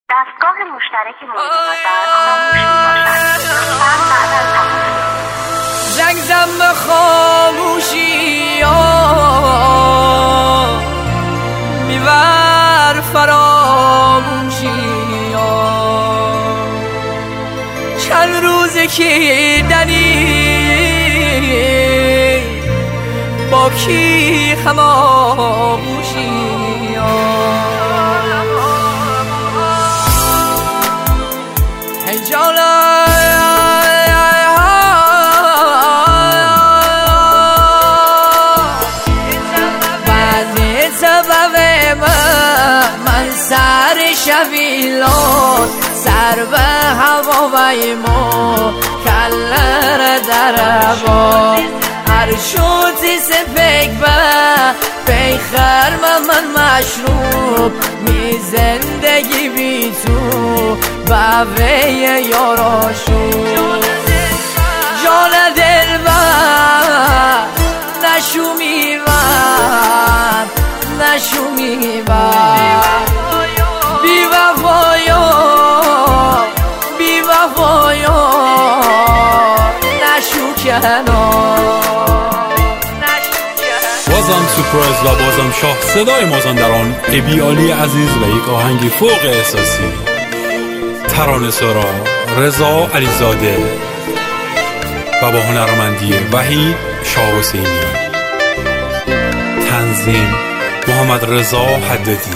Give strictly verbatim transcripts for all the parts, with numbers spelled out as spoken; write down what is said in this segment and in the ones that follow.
دستگاه مشترک مورد نظر خاموش میباشد. لطفاً بعد از تماس زنگ زن به خاموشی ها میبر فراموشی ها. چند روزه که دنی با کی خاموشی ها. جانا بعد سبب من من سر شبیلان سر به هوا و ایما کلر در با هر شوتی سپک به پیخر من مشروب می زندگی بی تو باوی یاراشو جان دل بر نشو میبر نشو میبر بی وفایا بی وفایا نشو کنار. بازم سپرایز و بازم شاه صدای مازن در آن ابی علی عزیز و یک آهنگی فوق احساسی. ترانه سرا رضا علیزاده و با هنرمندی وحید شاه حسینی، تنظیم محمد رضا حدادی،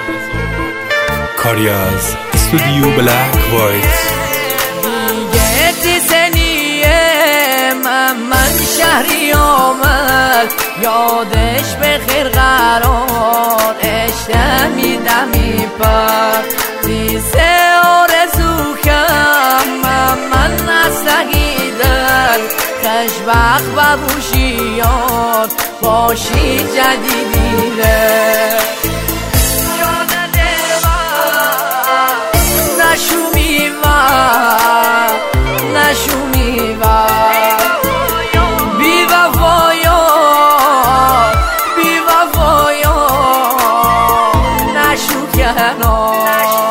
کاری از استودیو بلک وایت. دیگه تیسنیه من من شهری آمد یادش به خیر قرار اشتمی دمی پر دیسه آرزو کم من من نستگیدن خشبخ و بوشیان باشی جدیدیده. جان دل نشو میور نشو میور بی وفایا بی وفایا نشو کنار.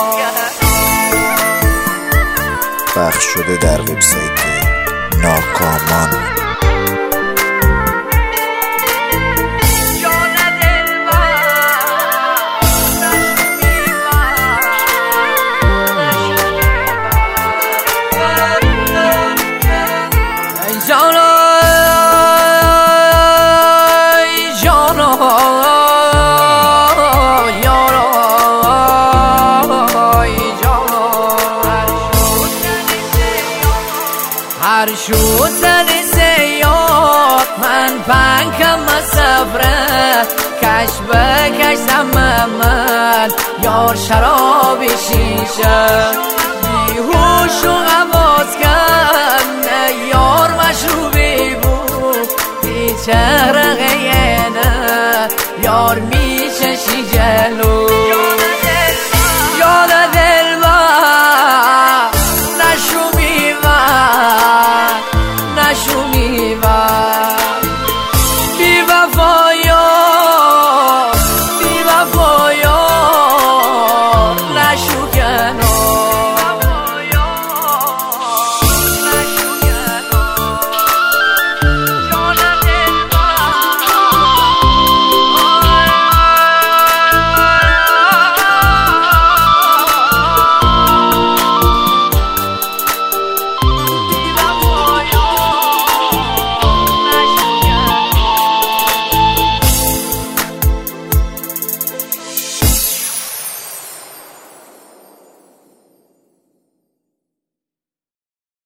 پخش شده در وبسایت ناکامان. هر شو زن سیاد من پنکم سفره کش به کش سمم من یار شراب شیشه بیهوش و غواز کن یار مشروبی بود بی چهرقه نه یار میشه شی جلو. یاد دل با نشو میور نشو میور بی وفایا بی وفایا نشو کنار.